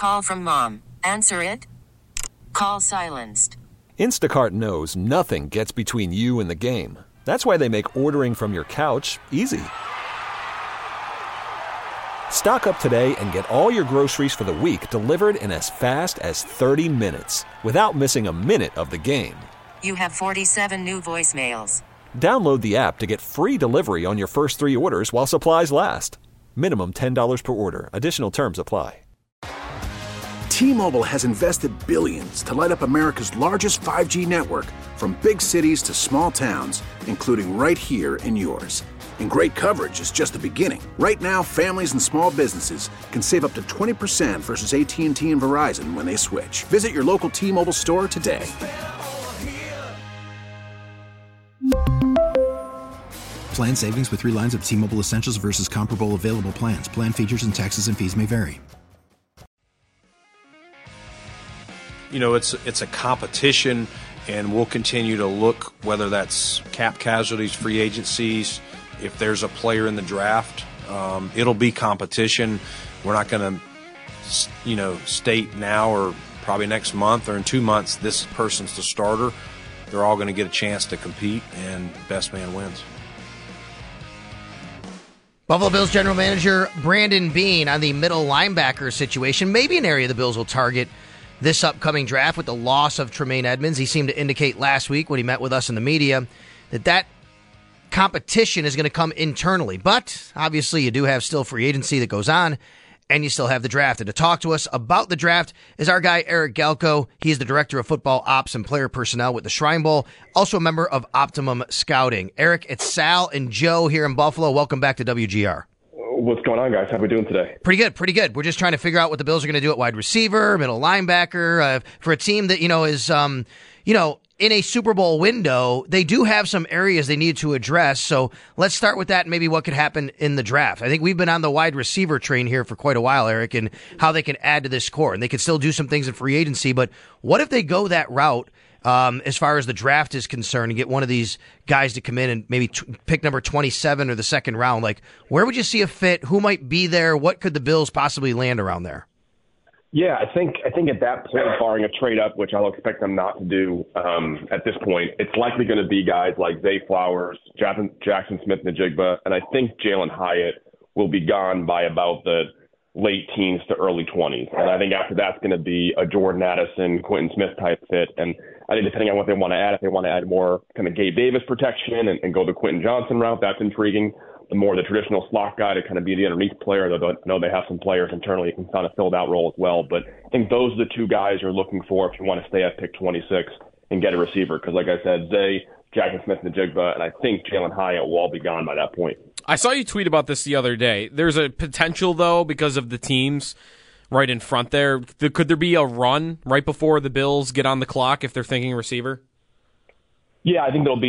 Call from mom. Answer it. Call silenced. Instacart knows nothing gets between you and the game. That's why they make ordering from your couch easy. Stock up today and get all your groceries for the week delivered in as fast as 30 minutes without missing a minute of the game. You have 47 new voicemails. Download the app to get free delivery on your first 3 orders while supplies last. Minimum $10 per order. Additional terms apply. T-Mobile has invested billions to light up America's largest 5G network, from big cities to small towns, including right here in yours. And great coverage is just the beginning. Right now, families and small businesses can save up to 20% versus AT&T and Verizon when they switch. Visit your local T-Mobile store today. Plan savings with 3 lines of T-Mobile Essentials versus comparable available plans. Plan features and taxes and fees may vary. You know, it's a competition, and we'll continue to look, whether that's cap casualties, free agencies, if there's a player in the draft, it'll be competition. We're not going to, state now or probably next month or in 2 months, this person's the starter. They're all going to get a chance to compete, and best man wins. Buffalo Bills general manager Brandon Beane on the middle linebacker situation, maybe an area the Bills will target this upcoming draft with the loss of Tremaine Edmunds. He seemed to indicate last week when he met with us in the media that competition is going to come internally. But obviously you do have still free agency that goes on, and you still have the draft. And to talk to us about the draft is our guy Eric Galko. He's the Director of Football Ops and Player Personnel with the Shrine Bowl, also a member of Optimum Scouting. Eric, it's Sal and Joe here in Buffalo. Welcome back to WGR. What's going on, guys? How are we doing today? Pretty good. We're just trying to figure out what the Bills are going to do at wide receiver, middle linebacker, for a team that, is, in a Super Bowl window. They do have some areas they need to address. So let's start with that and maybe what could happen in the draft. I think we've been on the wide receiver train here for quite a while, Eric, and how they can add to this core. And they could still do some things in free agency, but what if they go that route as far as the draft is concerned and get one of these guys to come in and maybe pick number 27 or the second round? Like, where would you see a fit? Who might be there? What could the Bills possibly land around there? Yeah, I think at that point, barring a trade up, which I'll expect them not to do at this point, it's likely going to be guys like Zay Flowers, Jackson Smith-Njigba, and I think Jalen Hyatt will be gone by about the late teens to early 20s. And I think after that's going to be a Jordan Addison, Quentin Smith type fit. And I think depending on what they want to add, if they want to add more kind of Gabe Davis protection and go the Quentin Johnson route, that's intriguing. The more the traditional slot guy to kind of be the underneath player, though I know they have some players internally who can kind of fill that role as well. But I think those are the two guys you're looking for if you want to stay at pick 26 and get a receiver. Because like I said, Zay, Jackson Smith-Njigba, and I think Jalen Hyatt will all be gone by that point. I saw you tweet about this the other day. There's a potential, though, because of the teams right in front there. Could there be a run right before the Bills get on the clock if they're thinking receiver? Yeah, I think there'll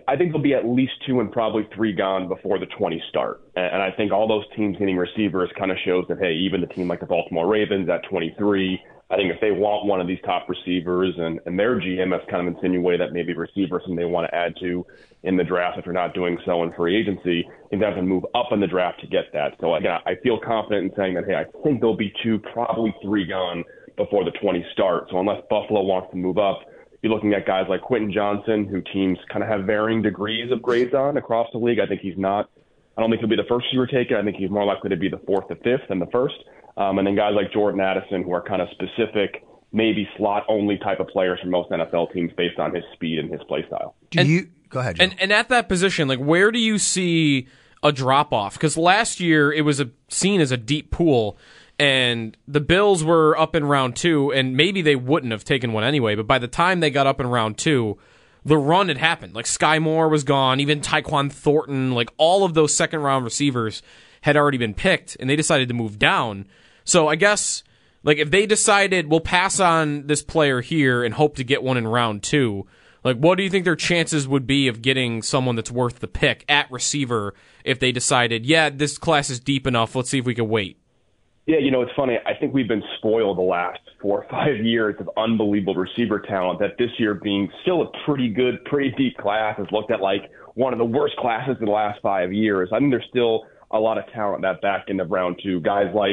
be at least 2 and probably 3 gone before the 20 start. And I think all those teams getting receivers kind of shows that, hey, even the team like the Baltimore Ravens at 23, I think if they want one of these top receivers and their GM has kind of insinuated that maybe receivers and they want to add to in the draft if they're not doing so in free agency, I think they have to move up in the draft to get that. So again, I feel confident in saying that, hey, I think there'll be 2, probably 3 gone before the 20 start. So unless Buffalo wants to move up, you're looking at guys like Quentin Johnson, who teams kind of have varying degrees of grades on across the league. I don't think he'll be the first receiver taken. I think he's more likely to be the 4th to 5th than the first. And then guys like Jordan Addison, who are kind of specific, maybe slot-only type of players for most NFL teams based on his speed and his play style. Go ahead, Joe. And at that position, like, where do you see a drop-off? Because last year it was seen as a deep pool, and the Bills were up in round 2, and maybe they wouldn't have taken one anyway, but by the time they got up in round 2, the run had happened. Like, Sky Moore was gone, even Tyquan Thornton, like, all of those second-round receivers had already been picked, and they decided to move down. So I guess, like, if they decided, we'll pass on this player here and hope to get one in round 2, like, what do you think their chances would be of getting someone that's worth the pick at receiver if they decided, yeah, this class is deep enough, let's see if we can wait? Yeah, it's funny. I think we've been spoiled the last 4 or 5 years of unbelievable receiver talent, that this year being still a pretty good, pretty deep class is looked at like one of the worst classes in the last 5 years. I think there's still a lot of talent that back end of round 2. Guys like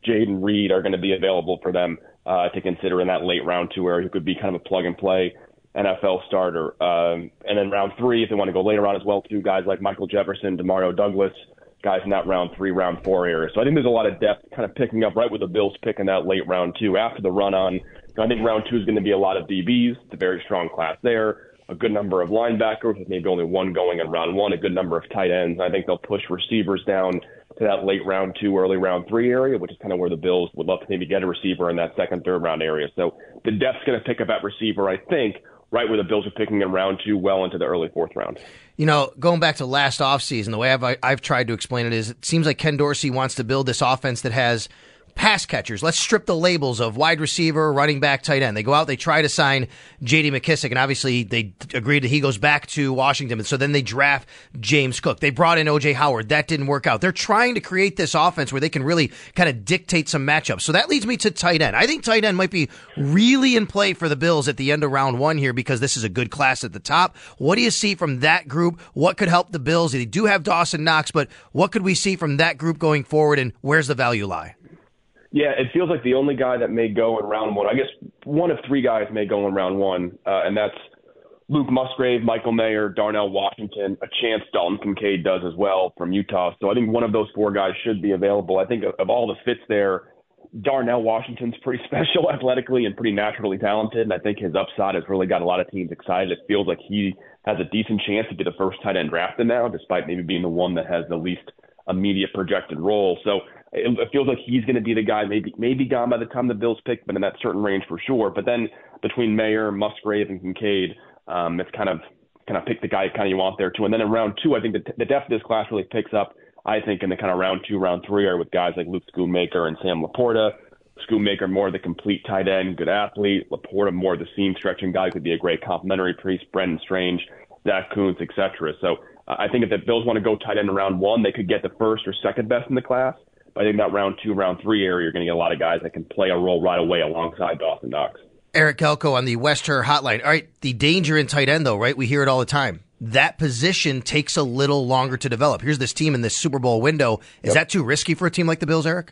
Jaden Reed are going to be available for them to consider in that late round 2 area, who could be kind of a plug-and-play NFL starter. And then round 3, if they want to go later on as well, too, guys like Michael Jefferson, Demario Douglas, guys in that round 3, round 4 area. So I think there's a lot of depth kind of picking up right with the Bills picking that late round 2. After the run-on, I think round 2 is going to be a lot of DBs. It's a very strong class there. A good number of linebackers, with maybe only one going in round 1, a good number of tight ends. I think they'll push receivers down to that late round 2, early round 3 area, which is kind of where the Bills would love to maybe get a receiver in that second, third round area. So the depth's going to pick up at receiver, I think, right where the Bills are picking in round 2, well into the early 4th round. You know, going back to last offseason, the way I've tried to explain it is it seems like Ken Dorsey wants to build this offense that has pass catchers. Let's strip the labels of wide receiver, running back, tight end. They go out, they try to sign J.D. McKissick, and obviously they agreed that he goes back to Washington. And so then they draft James Cook. They brought in O.J. Howard. That didn't work out. They're trying to create this offense where they can really kind of dictate some matchups. So that leads me to tight end. I think tight end might be really in play for the Bills at the end of round 1 here because this is a good class at the top. What do you see from that group? What could help the Bills? They do have Dawson Knox, but what could we see from that group going forward, and where's the value lie? Yeah, it feels like the only guy that may go in round 1, I guess one of 3 guys may go in round 1, and that's Luke Musgrave, Michael Mayer, Darnell Washington, a chance Dalton Kincaid does as well from Utah. So I think one of those 4 guys should be available. I think of all the fits there, Darnell Washington's pretty special athletically and pretty naturally talented, and I think his upside has really got a lot of teams excited. It feels like he has a decent chance to be the first tight end drafted now, despite maybe being the one that has the least immediate projected role. So it feels like he's going to be the guy maybe gone by the time the Bills pick, but in that certain range for sure. But then between Mayer, Musgrave, and Kincaid, it's kind of pick the guy kind of you want there too. And then in round 2, I think the depth of this class really picks up, I think, in the kind of round 2, round 3 are with guys like Luke Schoonmaker and Sam Laporta. Schoonmaker more the complete tight end, good athlete. Laporta more the seam stretching guy, could be a great complimentary piece. Brendan Strange, Zach Kuntz, etc. So I think if the Bills want to go tight end in round 1, they could get the first or second best in the class. But I think that round 2, round 3 area, you're going to get a lot of guys that can play a role right away alongside Dawson Knox. Eric Galko on the Western Hotline. All right, the danger in tight end, though, right? We hear it all the time. That position takes a little longer to develop. Here's this team in this Super Bowl window. Is that too risky for a team like the Bills, Eric?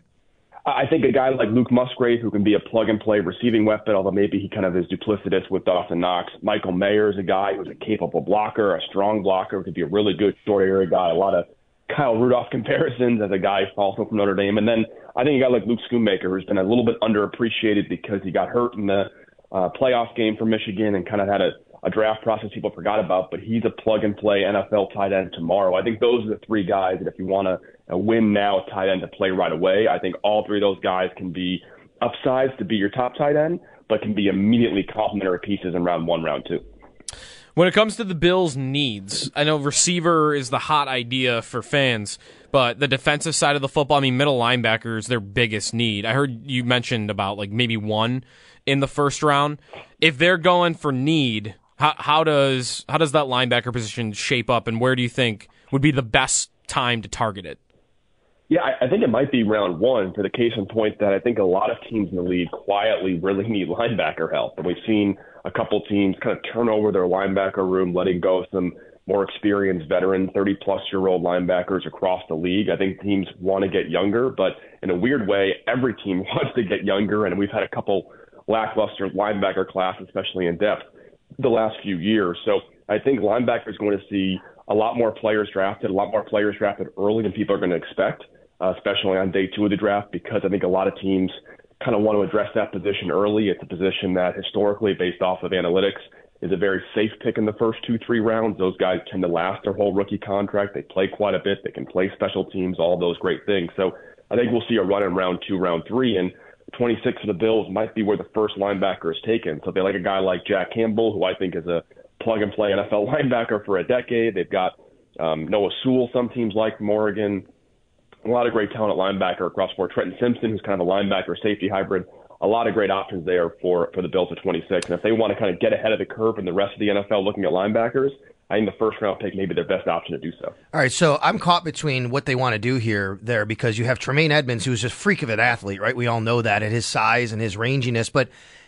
I think a guy like Luke Musgrave, who can be a plug-and-play receiving weapon, although maybe he kind of is duplicitous with Dawson Knox. Michael Mayer is a guy who's a capable blocker, a strong blocker, could be a really good short area guy. A lot of Kyle Rudolph comparisons as a guy also from Notre Dame. And then I think a guy like Luke Schoonmaker, who's been a little bit underappreciated because he got hurt in the playoff game for Michigan and kind of had a draft process people forgot about, but he's a plug-and-play NFL tight end tomorrow. I think those are the 3 guys that if you want to win now tight end to play right away, I think all 3 of those guys can be upsized to be your top tight end, but can be immediately complementary pieces in round 1, round 2. When it comes to the Bills' needs, I know receiver is the hot idea for fans, but the defensive side of the football, I mean, middle linebacker is their biggest need. I heard you mentioned about like maybe 1 in the first round. If they're going for need, how does that linebacker position shape up, and where do you think would be the best time to target it? Yeah, I think it might be round 1 for the case in point that I think a lot of teams in the league quietly really need linebacker help. And we've seen a couple teams kind of turn over their linebacker room, letting go of some more experienced veteran 30-plus-year-old linebackers across the league. I think teams want to get younger, but in a weird way, every team wants to get younger, and we've had a couple lackluster linebacker class, especially in depth, the last few years. So I think linebacker is going to see a lot more players drafted early than people are going to expect, especially on day 2 of the draft, because I think a lot of teams kind of want to address that position early. It's a position that historically, based off of analytics, is a very safe pick in the first 2-3 rounds. Those guys tend to last their whole rookie contract. They play quite a bit. They can play special teams, all those great things. So I think we'll see a run in round 2, round 3, and 26 for the Bills might be where the first linebacker is taken. So if they like a guy like Jack Campbell, who I think is a plug-and-play NFL linebacker for a decade. They've got Noah Sewell, some teams like from Oregon. A lot of great talent at linebacker across the board. Trenton Simpson, who's kind of a linebacker-safety hybrid. A lot of great options there for the Bills at 26. And if they want to kind of get ahead of the curve in the rest of the NFL looking at linebackers, I think the first-round pick may be their best option to do so. All right, so I'm caught between what they want to do there because you have Tremaine Edmunds, who's a freak of an athlete, right? We all know that at his size and his ranginess. But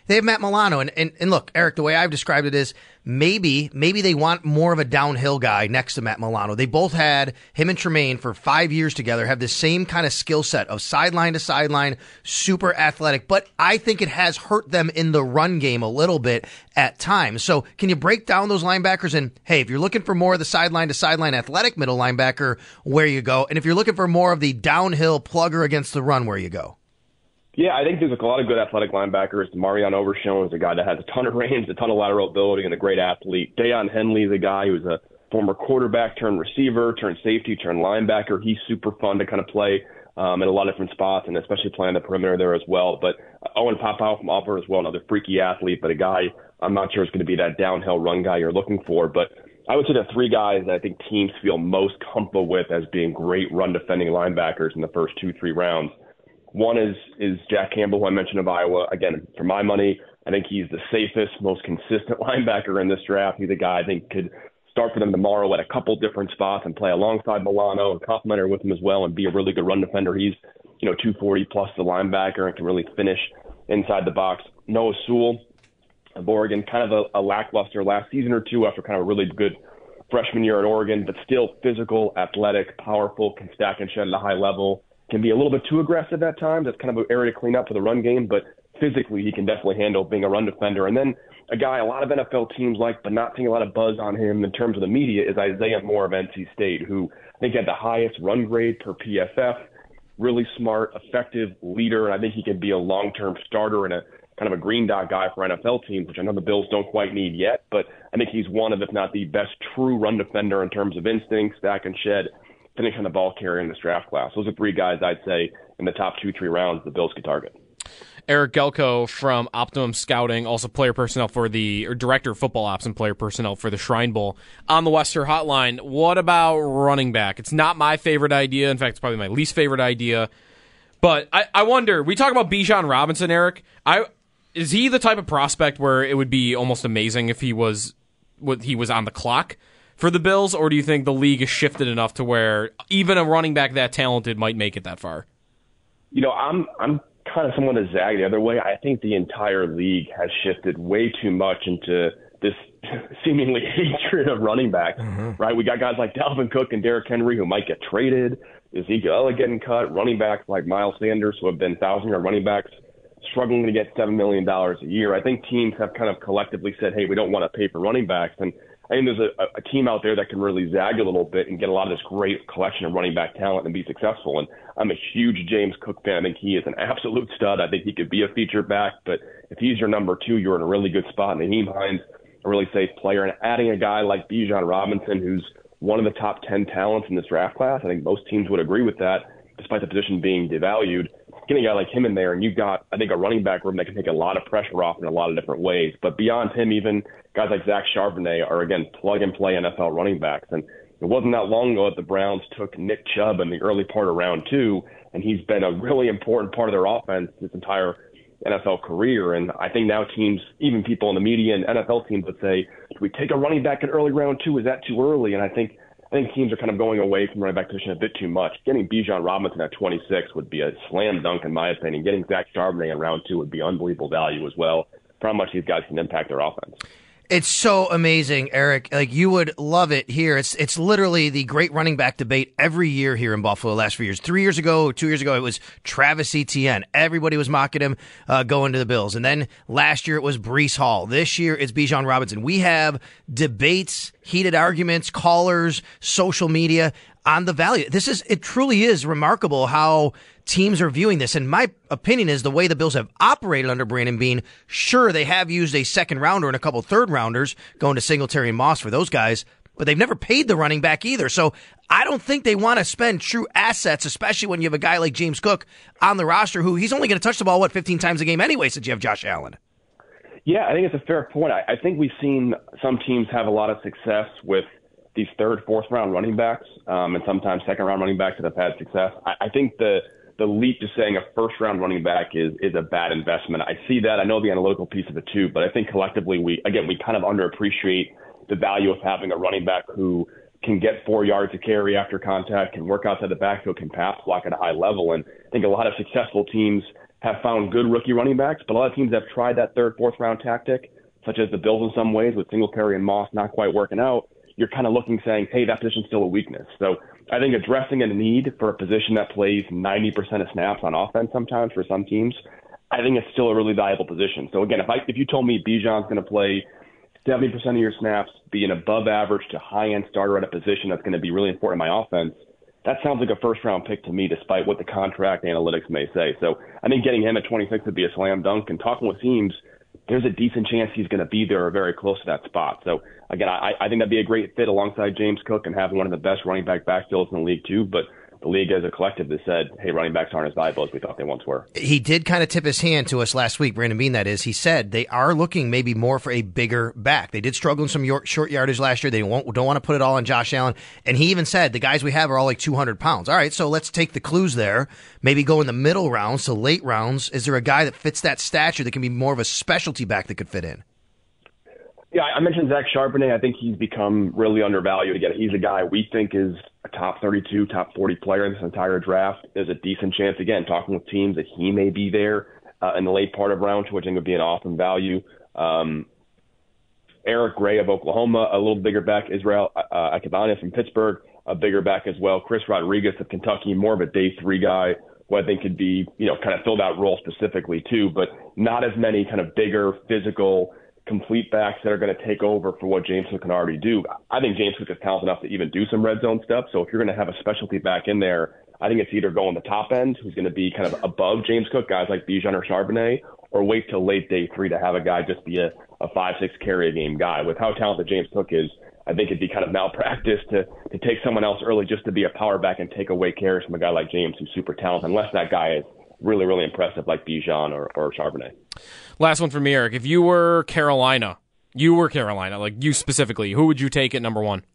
they have Matt Milano. And look, Eric, the way I've described it is maybe they want more of a downhill guy next to Matt Milano. They both had him and Tremaine for 5 years together, have the same kind of skill set of sideline to sideline, super athletic. But I think it has hurt them in the run game a little bit at times. So can you break down those linebackers? And hey, if you're looking for more of the sideline to sideline athletic middle linebacker, where you go? And if you're looking for more of the downhill plugger against the run, where you go? Yeah, I think there's a lot of good athletic linebackers. Marion Overshone is a guy that has a ton of range, a ton of lateral ability, and a great athlete. Deion Henley is a guy who's a former quarterback turned receiver, turned safety, turned linebacker. He's super fun to kind of play in a lot of different spots, and especially playing the perimeter there as well. But Owen Papao from Auburn as well, another freaky athlete, but a guy I'm not sure is going to be that downhill run guy you're looking for. But I would say the three guys that I think teams feel most comfortable with as being great run defending linebackers in the first 2-3 rounds. One is Jack Campbell, who I mentioned of Iowa. Again, for my money, I think he's the safest, most consistent linebacker in this draft. He's a guy I think could start for them tomorrow at a couple different spots and play alongside Milano and complementary with him as well and be a really good run defender. He's 240 plus the linebacker and can really finish inside the box. Noah Sewell of Oregon, kind of a lackluster last season or two after kind of a really good freshman year at Oregon, but still physical, athletic, powerful, can stack and shed at a high level. Can be a little bit too aggressive at times. That's kind of an area to clean up for the run game, but physically he can definitely handle being a run defender. And then a guy a lot of NFL teams like, but not seeing a lot of buzz on him in terms of the media, is Isaiah Moore of NC State, who I think had the highest run grade per PFF, really smart, effective leader, and I think he could be a long-term starter and a kind of a green dot guy for NFL teams, which I know the Bills don't quite need yet, but I think he's one of, if not the best true run defender in terms of instinct, stack and shed, finish on the ball carrier in this draft class. Those are three guys I'd say in the top 2-3 rounds the Bills could target. Eric Gelko from Optimum Scouting, also player personnel director of football ops and player personnel for the Shrine Bowl on the Wester Hotline. What about running back? It's not my favorite idea. In fact, it's probably my least favorite idea. But I wonder, we talk about Bijan Robinson, Eric. Is he the type of prospect where it would be almost amazing if he was on the clock for the Bills, or do you think the league is shifted enough to where even a running back that talented might make it that far? I'm kind of someone to zag the other way. I think the entire league has shifted way too much into this seemingly hatred of running backs, right? We got guys like Dalvin Cook and Derrick Henry who might get traded. Ezekiel Elliott getting cut. Running backs like Miles Sanders, who have been 1,000-yard running backs, struggling to get $7 million a year. I think teams have kind of collectively said, hey, we don't want to pay for running backs. And I think there's a team out there that can really zag a little bit and get a lot of this great collection of running back talent and be successful. And I'm a huge James Cook fan. I think he is an absolute stud. I think he could be a feature back. But if he's your number two, you're in a really good spot. And Nyheim Hines, a really safe player. And adding a guy like Bijan Robinson, who's one of the top 10 talents in this draft class, I think most teams would agree with that, despite the position being devalued. Getting a guy like him in there, and you've got, I think, a running back room that can take a lot of pressure off in a lot of different ways. But beyond him, even guys like Zach Charbonnet are, again, plug-and-play NFL running backs. And it wasn't that long ago that the Browns took Nick Chubb in the early part of round 2, and he's been a really important part of their offense his entire NFL career. And I think now teams, even people in the media and NFL teams would say, do we take a running back in early round 2? Is that too early? And I think teams are kind of going away from running back position a bit too much. Getting Bijan Robinson at 26 would be a slam dunk in my opinion. Getting Zach Charbonnet in round 2 would be unbelievable value as well for how much these guys can impact their offense. It's so amazing, Eric. Like, you would love it here. It's literally the great running back debate every year here in Buffalo the last few years. 2 years ago, it was Travis Etienne. Everybody was mocking him going to the Bills. And then last year it was Breece Hall. This year it's Bijan Robinson. We have debates, heated arguments, callers, social media on the value. It truly is remarkable how teams are viewing this. And my opinion is the way the Bills have operated under Brandon Beane, sure, they have used a second rounder and a couple third rounders going to Singletary and Moss for those guys, but they've never paid the running back either. So I don't think they want to spend true assets, especially when you have a guy like James Cook on the roster who he's only going to touch the ball, 15 times a game anyway, since you have Josh Allen. Yeah, I think it's a fair point. I think we've seen some teams have a lot of success with these third, fourth round running backs, and sometimes second round running backs that have had success. I think the leap to saying a first round running back is a bad investment. I see that. I know the analytical piece of it too, but I think collectively we kind of underappreciate the value of having a running back who can get 4 yards to carry after contact, can work outside the backfield, can pass block at a high level. And I think a lot of successful teams have found good rookie running backs, but a lot of teams have tried that third, fourth round tactic, such as the Bills in some ways with Singletary and Moss not quite working out. You're kind of looking saying, hey, that position's still a weakness. So I think addressing a need for a position that plays 90% of snaps on offense sometimes for some teams, I think it's still a really valuable position. So again, if you told me Bijan's going to play 70% of your snaps, be an above average to high-end starter at a position that's going to be really important in my offense, that sounds like a first-round pick to me, despite what the contract analytics may say. So I think getting him at 26 would be a slam dunk. And talking with teams, there's a decent chance he's going to be there or very close to that spot. So, again, I think that'd be a great fit alongside James Cook and having one of the best running back backfields in the league, too. But the league as a collective has said, hey, running backs aren't as valuable as we thought they once were. He did kind of tip his hand to us last week, Brandon Beane, that is. He said they are looking maybe more for a bigger back. They did struggle in some short yardage last year. They don't want to put it all on Josh Allen. And he even said the guys we have are all like 200 pounds. All right, so let's take the clues there. Maybe go in the middle rounds, so late rounds. Is there a guy that fits that stature that can be more of a specialty back that could fit in? Yeah, I mentioned Zach Charbonnet. I think he's become really undervalued. Again, he's a guy we think is a top 32, top 40 player in this entire draft. There's a decent chance, again, talking with teams, that he may be there in the late part of round two, which I think would be an awesome value. Eric Gray of Oklahoma, a little bigger back. Israel Akabane from Pittsburgh, a bigger back as well. Chris Rodriguez of Kentucky, more of a day three guy, who I think could be, kind of fill that role specifically too, but not as many kind of bigger, physical, complete backs that are going to take over for what James Cook can already do. I think James Cook is talented enough to even do some red zone stuff. So if you're going to have a specialty back in there, I think it's either go on the top end, who's going to be kind of above James Cook, guys like Bijan or Charbonnet, or wait till late day three to have a guy just be a 5-6 carry a game guy. With how talented James Cook is, I think it'd be kind of malpractice to take someone else early just to be a power back and take away carries from a guy like James who's super talented, unless that guy is really, really impressive like Bijan or Charbonnet. Last one for me, Eric. If you were Carolina, like you specifically, who would you take at number one?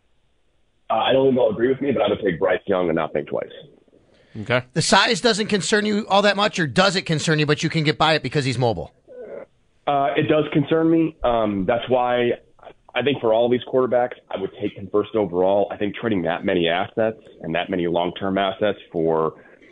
I don't think they'll agree with me, but I would take Bryce Young and not think twice. Okay. The size doesn't concern you all that much, or does it concern you, but you can get by it because he's mobile? It does concern me. That's why I think for all of these quarterbacks, I would take him first overall. I think trading that many assets and that many long-term assets for,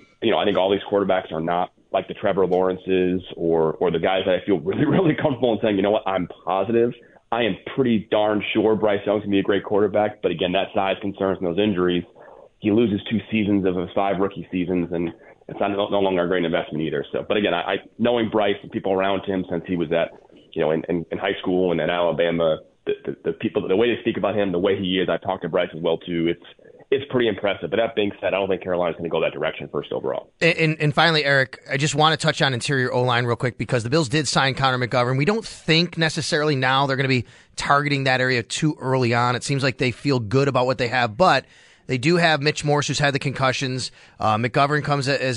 I think all these quarterbacks are not like the Trevor Lawrences or the guys that I feel really, really comfortable in saying, you know what, I'm positive. I am pretty darn sure Bryce Young's going to be a great quarterback. But again, that size concerns and those injuries. He loses 2 seasons of his 5 rookie seasons, and it's no longer a great investment either. So, but again, I knowing Bryce and people around him since he was at, in high school and at Alabama, the people, the way they speak about him, the way he is, I've talked to Bryce as well too. It's pretty impressive. But that being said, I don't think Carolina's going to go that direction first overall. And finally, Eric, I just want to touch on interior O-line real quick because the Bills did sign Connor McGovern. We don't think necessarily now they're going to be targeting that area too early on. It seems like they feel good about what they have, but they do have Mitch Morse, who's had the concussions. McGovern comes as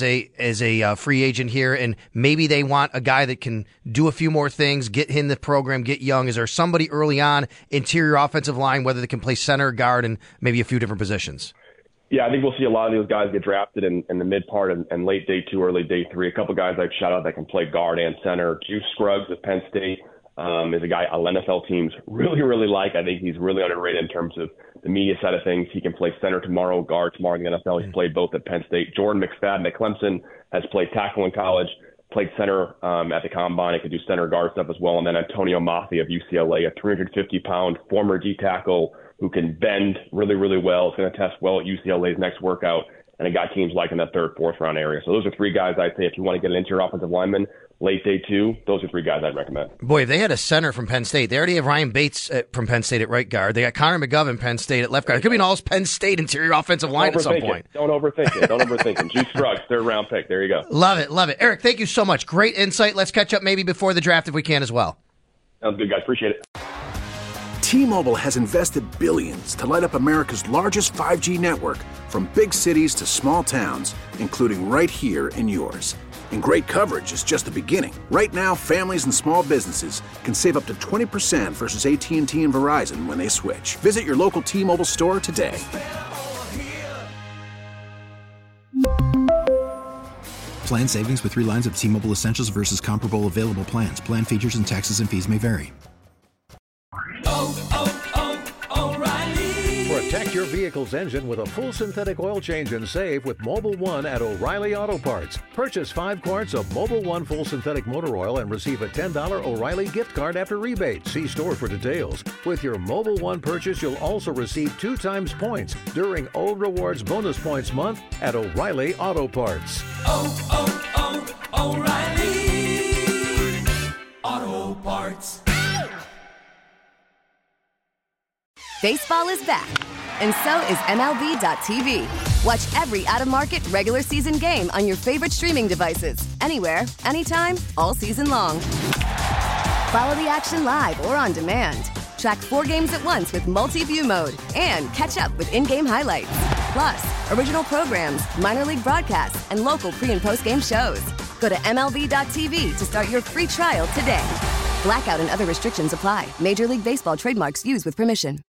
a free agent here, and maybe they want a guy that can do a few more things, get in the program, get young. Is there somebody early on, interior offensive line, whether they can play center, guard, and maybe a few different positions? Yeah, I think we'll see a lot of those guys get drafted in the mid part and late day 2, early day 3. A couple guys I'd shout out that can play guard and center. Juice Scruggs of Penn State is a guy NFL teams really, really like. I think he's really underrated in terms of the media side of things. He can play center tomorrow, guard tomorrow in the NFL. He's played both at Penn State. Jordan McFadden at Clemson has played tackle in college, played center at the combine. He could do center guard stuff as well. And then Antonio Mafi of UCLA, a 350-pound former D tackle who can bend really, really well. Is going to test well at UCLA's next workout. And it got teams like in that 3rd, 4th round area. So those are 3 guys I'd say if you want to get an interior offensive lineman, late day 2, those are 3 guys I'd recommend. Boy, if they had a center from Penn State, they already have Ryan Bates from Penn State at right guard. They got Connor McGovern, Penn State at left guard. It could be an all Penn State interior offensive line at some point. Don't overthink it. Don't overthink it. Juice Scruggs, 3rd round pick. There you go. Love it. Love it. Eric, thank you so much. Great insight. Let's catch up maybe before the draft if we can as well. Sounds good, guys. Appreciate it. T-Mobile has invested billions to light up America's largest 5G network, from big cities to small towns, including right here in yours. And great coverage is just the beginning. Right now, families and small businesses can save up to 20% versus AT&T and Verizon when they switch. Visit your local T-Mobile store today. Plan savings with 3 lines of T-Mobile Essentials versus comparable available plans. Plan features and taxes and fees may vary. O'Reilly. For a Protect your vehicle's engine with a full synthetic oil change and save with Mobil 1 at O'Reilly Auto Parts. Purchase 5 quarts of Mobil 1 full synthetic motor oil and receive a $10 O'Reilly gift card after rebate. See store for details. With your Mobil 1 purchase, you'll also receive 2 times points during Old Rewards Bonus Points Month at O'Reilly Auto Parts. O'Reilly Auto Parts. Baseball is back, and so is MLB.tv. Watch every out-of-market regular season game on your favorite streaming devices, anywhere, anytime, all season long. Follow the action live or on demand. Track 4 games at once with multi-view mode and catch up with in-game highlights. Plus, original programs, minor league broadcasts, and local pre- and post-game shows. Go to MLB.tv to start your free trial today. Blackout and other restrictions apply. Major League Baseball trademarks used with permission.